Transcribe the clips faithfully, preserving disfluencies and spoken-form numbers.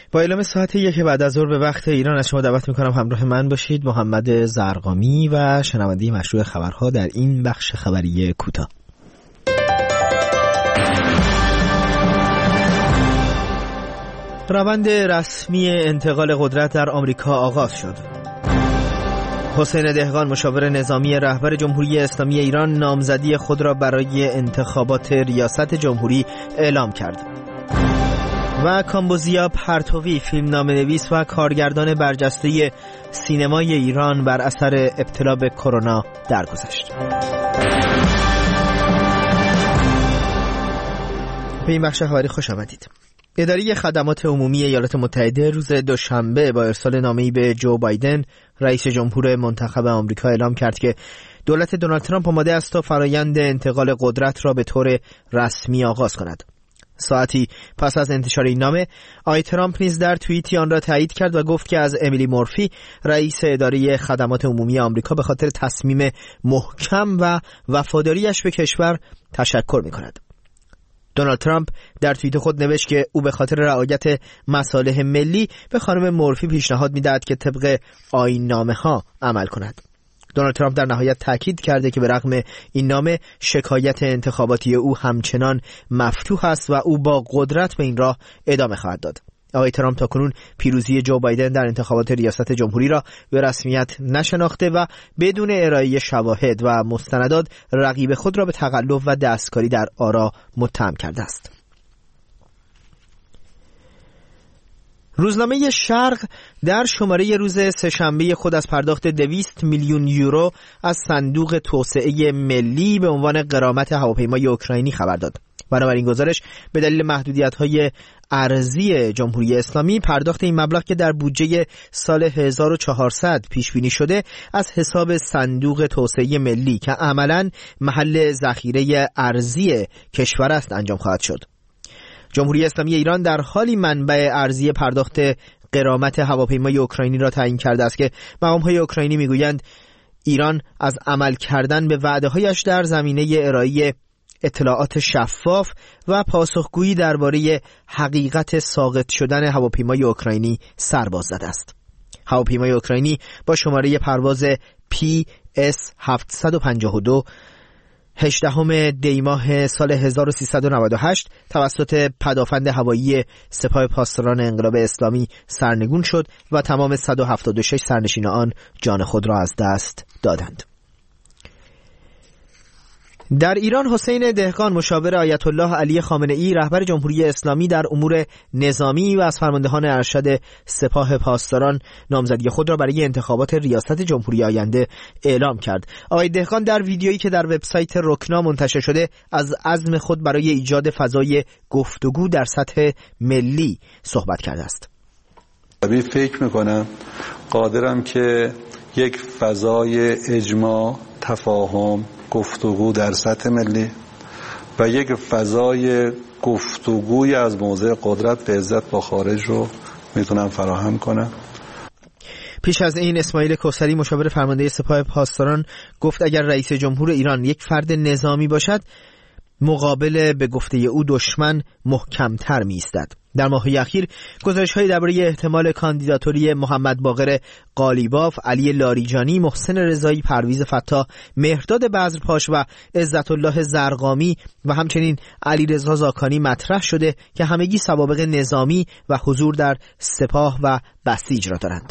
با اعلام ساعت یک بعد از ظهر به وقت ایران از شما دعوت میکنم همراه من باشید. محمد زرقامی و شنونده مشروع خبرها در این بخش خبری کوتاه. روند رسمی انتقال قدرت در آمریکا آغاز شد. حسین دهقان مشاور نظامی رهبر جمهوری اسلامی ایران نامزدی خود را برای انتخابات ریاست جمهوری اعلام کرد. و کامبوزیا پرتوی فیلمنامه‌نویس و کارگردان برجسته سینمای ایران بر اثر ابتلا به کرونا درگذشت. به این بخش خبری خوش آمدید. اداره خدمات عمومی ایالات متحده روز دوشنبه با ارسال نامه‌ای به جو بایدن رئیس جمهور منتخب آمریکا اعلام کرد که دولت دونالد ترامپ آماده است تا فرایند انتقال قدرت را به طور رسمی آغاز کند. ساعتی پس از انتشار این نامه، آقای ترامپ نیز در توییتی آن را تایید کرد و گفت که از امیلی مورفی رئیس اداره خدمات عمومی آمریکا به خاطر تصمیم محکم و وفاداریش به کشور تشکر می‌کند. دونالد ترامپ در توییت خود نوشت که او به خاطر رعایت مصالح ملی به خانم مورفی پیشنهاد می‌دهد که طبق آیین‌نامه‌ها عمل کند. دونالد ترامپ در نهایت تاکید کرده که به رغم این نامه شکایت انتخاباتی او همچنان مفتوح است و او با قدرت به این راه ادامه خواهد داد. آقای ترامپ تاکنون پیروزی جو بایدن در انتخابات ریاست جمهوری را به رسمیت نشناخته و بدون ارائه شواهد و مستندات رقیب خود را به تقلب و دستکاری در آرا متهم کرده است. روزنامه شرق در شماره روز سه‌شنبه خود از پرداخت دویست میلیون یورو از صندوق توسعه ملی به عنوان غرامت هواپیمای اوکراینی خبر داد. بنابراین گزارش به دلیل محدودیت‌های ارزی جمهوری اسلامی پرداخت این مبلغ که در بودجه سال هزار و چهارصد پیش بینی شده از حساب صندوق توسعه ملی که عملاً محل ذخیره ارزی کشور است انجام خواهد شد. جمهوری اسلامی ایران در حالی منبع ارزی پرداخت غرامت هواپیمای اوکراینی را تعیین کرده است که مقام‌های اوکراینی میگویند ایران از عمل کردن به وعده‌هایش در زمینه ارائه اطلاعات شفاف و پاسخگویی درباره حقیقت ساقط شدن هواپیمای اوکراینی سرباز زده است. هواپیمای اوکراینی با شماره پرواز پی اس هفتصد و پنجاه و دو هجدهم دی ماه سال هزار و سیصد و نود و هشت توسط پدافند هوایی سپاه پاسداران انقلاب اسلامی سرنگون شد و تمام صد و هفتاد و شش سرنشین آن جان خود را از دست دادند. در ایران حسین دهقان مشاور آیت الله علی خامنه ای رهبر جمهوری اسلامی در امور نظامی و از فرماندهان ارشد سپاه پاسداران نامزدی خود را برای انتخابات ریاست جمهوری آینده اعلام کرد. آقای دهقان در ویدیویی که در وبسایت رکنا منتشر شده از عزم خود برای ایجاد فضای گفتگو در سطح ملی صحبت کرده است. من فکر میکنم قادرم که یک فضای اجماع، تفاهم، گفتگو در سطح ملی و یک فضای گفتگوی از موضع قدرت به عزت با خارج رو میتونم فراهم کنم. پیش از این اسماعیل کوثری مشاور فرمانده سپاه پاسداران گفت اگر رئیس جمهور ایران یک فرد نظامی باشد مقابل به گفته او دشمن محکمتر می ایستد. در ماه‌های اخیر گزارش‌هایی درباره احتمال کاندیداتوری محمد باقر قالیباف، علی لاریجانی، محسن رضایی، پرویز فتاح، مهرداد بذرپاش و عزت الله زرقامی و همچنین علیرضا زاکانی مطرح شده که همگی سوابق نظامی و حضور در سپاه و بسیج را دارند.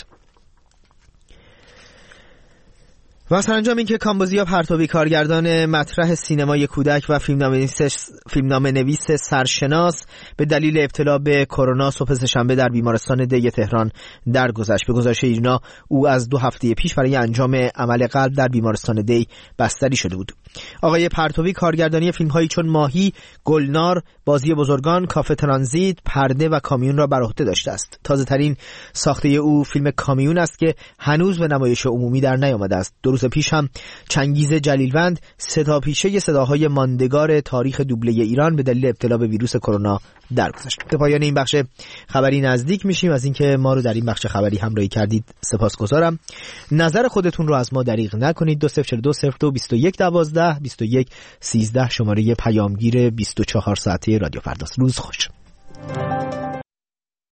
و سرانجام این که کامبوزیا پرتوی کارگردان مطرح سینمای کودک و فیلمنامه نویس سرشناس به دلیل ابتلا به کرونا صبح سه‌شنبه در بیمارستان دی تهران درگذشت. به گزارش ایرنا او از دو هفته پیش برای انجام عمل قلب در بیمارستان دی بستری شده بود. آقای پرتوی کارگردانی فیلم‌هایی چون ماهی، گلنار، بازی بزرگان، کافه ترانزیت، پرده و کامیون را بر عهده داشته است. تازه‌ترین ساخته او فیلم کامیون است که هنوز به نمایش عمومی در نیامده است. دو روز پیش هم چنگیز جلیلوند صداپیشه صداهای ماندگار تاریخ دوبله ایران به دلیل ابتلا به ویروس کرونا درگذشت. به پایان این بخش خبری نزدیک میشیم. از اینکه ما رو در این بخش خبری همراهی کردید سپاسگزارم. نظر خودتون رو از ما دریغ نکنید. دو صفر چهار دو صفر دو بیست و یک دوازده بیست و یک سیزده شماره پیامگیر بیست و چهار ساعته رادیو فرداست. روز خوش.